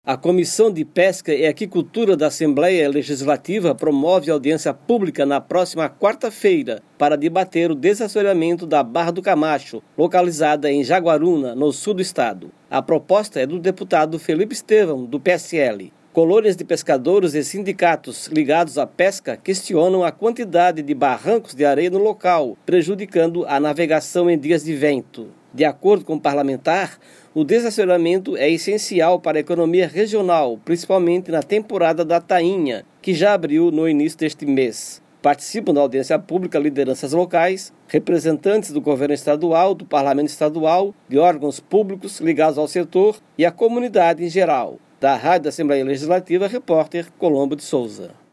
A Comissão de Pesca e Aquicultura da Assembleia Legislativa promove audiência pública na próxima quarta-feira para debater o desassoreamento da Barra do Camacho, localizada em Jaguaruna, no sul do estado. A proposta é do deputado Felipe Estevão, do PSL. Colônias de pescadores e sindicatos ligados à pesca questionam a quantidade de barrancos de areia no local, prejudicando a navegação em dias de vento. De acordo com o parlamentar, o desassoreamento é essencial para a economia regional, principalmente na temporada da tainha, que já abriu no início deste mês. Participam da audiência pública lideranças locais, representantes do governo estadual, do parlamento estadual, de órgãos públicos ligados ao setor e a comunidade em geral. Da Rádio da Assembleia Legislativa, repórter Colombo de Souza.